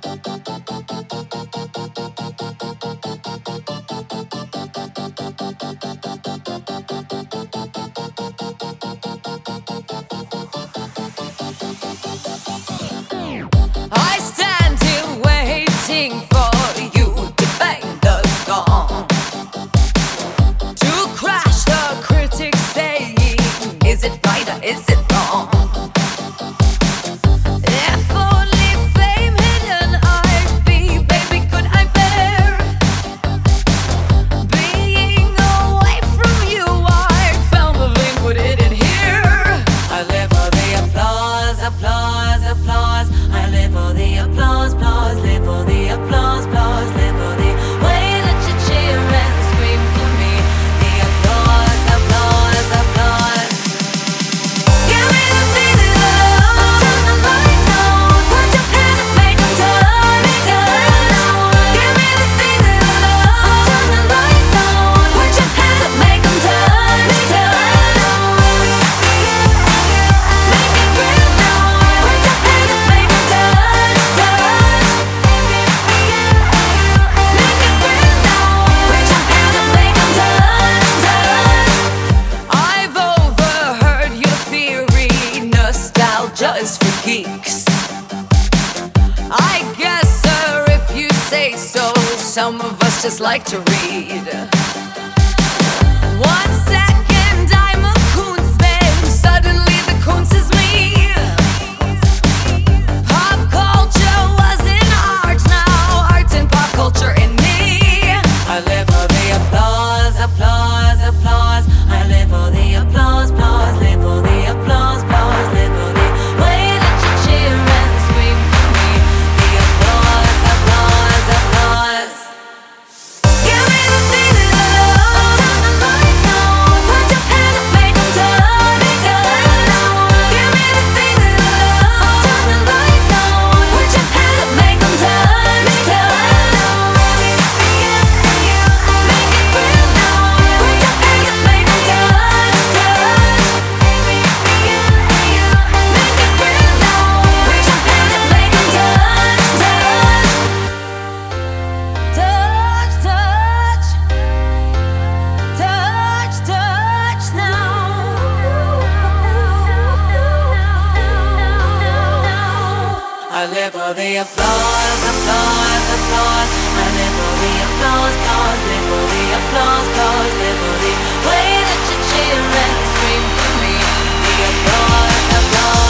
I stand here waiting for you to bang the gong, to crash the critics saying, is it right or is it wrong? If only fame hidden I'd be, baby, could I bear being away from you? I found the link, put it in here. I live for the applause, applause, applause. I live for the applause, applause. Live for the applause, applause. Live for the way that you cheer and scream for me. The applause, applause, applause. Give me the feeling of turn the lights on. Put your hands up, make 'em turn, turn on. Give me the feeling of turn the lights on. Put your hands up, make 'em turn, turn on. Make it real now. Put your hands up, make 'em turn, turn. Make it real now. Put your hands up, make 'em turn, turn. I've overheard your theory, nostalgia is for geeks. I guess, sir, if you say so, some of us just like to read. 1 second I'm a Kunz, then suddenly the Kunz is me. Pop culture was in art, now art and pop culture in me. I live for the applause, applause, applause. I live for the applause, applause. Live for the applause, applause. Live for the way that you cheer and scream for me. The applause, applause, applause. Give me the feeling of turn the lights on. Put your hands up, make 'em turn, turn on. Give me the feeling of turn the lights on. Put your hands up, make 'em turn, turn on. Make it real now. Put your hands up, make 'em turn, turn. Make it real now. Put your hands up, make 'em turn, turn. Touch, touch, touch, touch now. I live for the applause, applause, applause. I live for the applause, applause. Live for the applause, applause. Live for the way that you cheer and scream for me. The applause, applause.